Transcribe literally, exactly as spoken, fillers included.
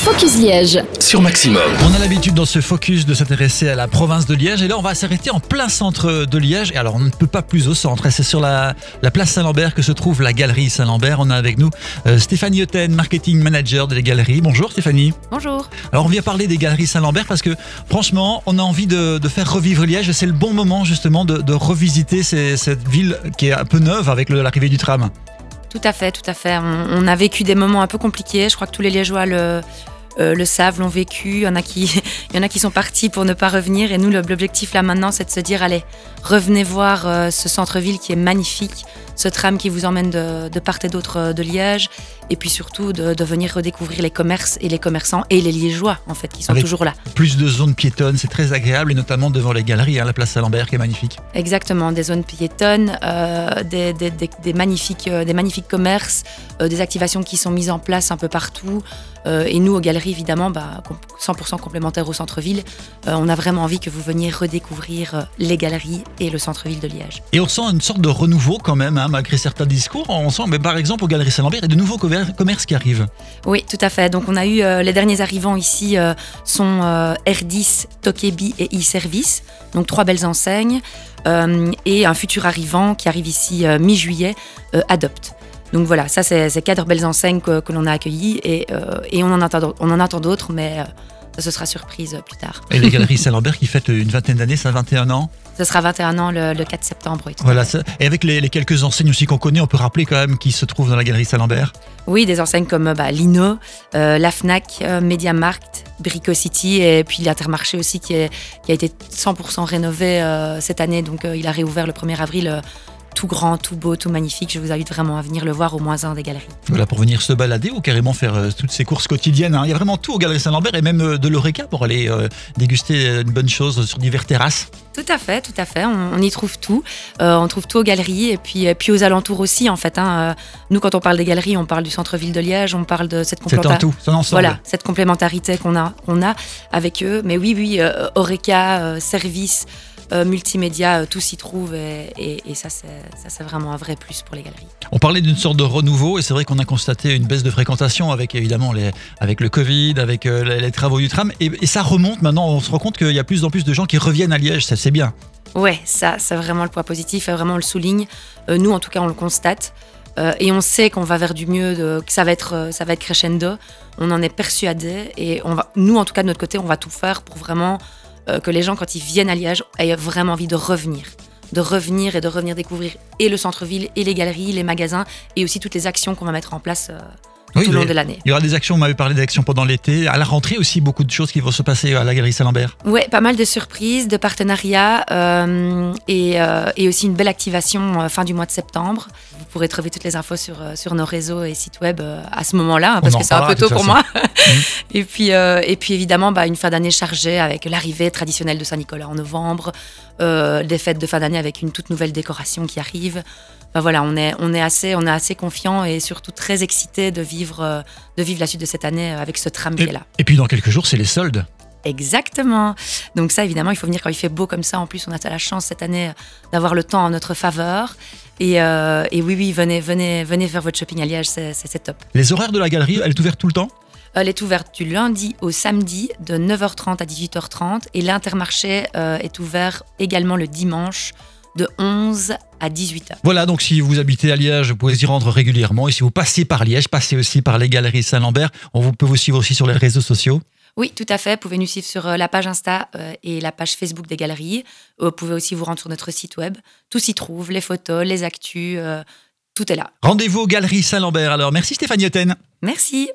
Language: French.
Focus Liège sur Maximum. On a l'habitude dans ce focus de s'intéresser à la province de Liège et là on va s'arrêter en plein centre de Liège. Et alors on ne peut pas plus au centre, c'est sur la, la place Saint-Lambert que se trouve la galerie Saint-Lambert. On a avec nous euh, Stéphanie Hoten, marketing manager de la galerie. Bonjour Stéphanie. Bonjour. Alors on vient parler des galeries Saint-Lambert parce que franchement on a envie de, de faire revivre Liège et c'est le bon moment justement de, de revisiter ces, cette ville qui est un peu neuve avec le, l'arrivée du tram. Tout à fait, tout à fait. On, on a vécu des moments un peu compliqués. Je crois que tous les Liégeois le, euh, le savent, l'ont vécu. Il y en a qui, il y en a qui sont partis pour ne pas revenir. Et nous, l'objectif là maintenant, c'est de se dire, allez, revenez voir euh, ce centre-ville qui est magnifique, ce tram qui vous emmène de, de part et d'autre de Liège. Et puis surtout de, de venir redécouvrir les commerces et les commerçants et les Liégeois en fait qui sont Avec toujours là. Plus de zones piétonnes, c'est très agréable et notamment devant les galeries, hein, la place Saint-Lambert qui est magnifique. Exactement, des zones piétonnes, euh, des, des, des, des, magnifiques, euh, des magnifiques commerces, euh, des activations qui sont mises en place un peu partout. Euh, et nous, aux galeries, évidemment, bah, cent pour cent complémentaires au centre-ville, euh, on a vraiment envie que vous veniez redécouvrir euh, les galeries et le centre-ville de Liège. Et on sent une sorte de renouveau quand même, hein, malgré certains discours. On sent, mais par exemple, aux galeries Saint-Lambert, il y a de nouveaux commerces qui arrivent. Oui, tout à fait. Donc, on a eu euh, les derniers arrivants ici euh, sont euh, R dix, Tokebi et e-Service. Donc, trois belles enseignes. Euh, et un futur arrivant qui arrive ici euh, mi-juillet, euh, Adopt. Donc voilà, ça c'est, c'est quatre belles enseignes que, que l'on a accueillies et, euh, et on, en attend, on en attend d'autres, mais euh, ça ce sera surprise plus tard. Et les galeries Saint-Lambert qui fêtent une vingtaine d'années, ça a vingt et un ans. Ce sera vingt et un ans le, le quatre septembre. Oui, voilà, ça, et avec les, les quelques enseignes aussi qu'on connaît, on peut rappeler quand même qui se trouvent dans la galerie Saint-Lambert. Oui, des enseignes comme bah, Lino, euh, la Fnac, euh, MediaMarkt, Brico City et puis l'Intermarché aussi qui, est, qui a été cent pour cent rénové euh, cette année. Donc euh, il a réouvert le premier avril. Euh, tout grand, tout beau, tout magnifique. Je vous invite vraiment à venir le voir au moins un des galeries. Voilà, pour venir se balader ou carrément faire euh, toutes ces courses quotidiennes. Hein. Il y a vraiment tout aux galeries Saint-Lambert et même euh, de l'Oreca pour aller euh, déguster une bonne chose sur diverses terrasses. Tout à fait, tout à fait. On, on y trouve tout. Euh, on trouve tout aux galeries et puis, et puis aux alentours aussi en fait. Hein. Euh, nous, quand on parle des galeries, on parle du centre-ville de Liège, on parle de cette complémentarité. C'est un tout, c'est un ensemble. Voilà, cette complémentarité qu'on a, qu'on a avec eux. Mais oui, oui, euh, Oreca, euh, service. Euh, multimédia, euh, tout s'y trouve et, et, et ça, c'est, ça c'est vraiment un vrai plus pour les galeries. On parlait d'une sorte de renouveau et c'est vrai qu'on a constaté une baisse de fréquentation avec évidemment les, avec le Covid, avec euh, les, les travaux du tram et, et ça remonte maintenant, on se rend compte qu'il y a plus en plus de gens qui reviennent à Liège, ça c'est bien. Ouais, ça c'est vraiment le point positif, vraiment on le souligne, euh, nous en tout cas on le constate. Euh, et on sait qu'on va vers du mieux, de, que ça va être, euh, ça va être crescendo, on en est persuadé et on va, nous en tout cas de notre côté on va tout faire pour vraiment Euh, que les gens, quand ils viennent à Liège, aient vraiment envie de revenir. De revenir et de revenir découvrir et le centre-ville, et les galeries, les magasins, et aussi toutes les actions qu'on va mettre en place euh, tout oui, au long les, de l'année. Il y aura des actions, on m'avait parlé d'actions pendant l'été. À la rentrée aussi, beaucoup de choses qui vont se passer à la galerie Saint-Lambert. Oui, pas mal de surprises, de partenariats, euh, et, euh, et aussi une belle activation euh, fin du mois de septembre. Vous pourrez trouver toutes les infos sur, euh, sur nos réseaux et sites web euh, à ce moment-là, hein, parce que c'est un peu tôt pour moi. et, puis, euh, et puis évidemment, bah, une fin d'année chargée avec l'arrivée traditionnelle de Saint-Nicolas en novembre, euh, des fêtes de fin d'année avec une toute nouvelle décoration qui arrive. Enfin, voilà, on est, on est assez, on est assez confiant et surtout très excité de vivre, euh, de vivre la suite de cette année avec ce tram et, qui est là. Et puis dans quelques jours, c'est les soldes. Exactement. Donc ça, évidemment, il faut venir quand il fait beau comme ça. En plus, on a la chance cette année d'avoir le temps en notre faveur. Et, euh, et oui, oui, venez, venez, venez faire votre shopping à Liège, c'est, c'est, c'est top. Les horaires de la galerie, elle est ouverte tout le temps ? Elle est ouverte du lundi au samedi de neuf heures trente à dix-huit heures trente. Et l'Intermarché euh, est ouvert également le dimanche de onze à dix-huit heures. Voilà, donc si vous habitez à Liège, vous pouvez y rendre régulièrement. Et si vous passez par Liège, passez aussi par les galeries Saint-Lambert. On vous, peut vous suivre aussi sur les réseaux sociaux. Oui, tout à fait. Vous pouvez nous suivre sur la page Insta euh, et la page Facebook des galeries. Vous pouvez aussi vous rendre sur notre site web. Tout s'y trouve, les photos, les actus, euh, tout est là. Rendez-vous aux galeries Saint-Lambert. Alors, merci Stéphanie Hoten. Merci.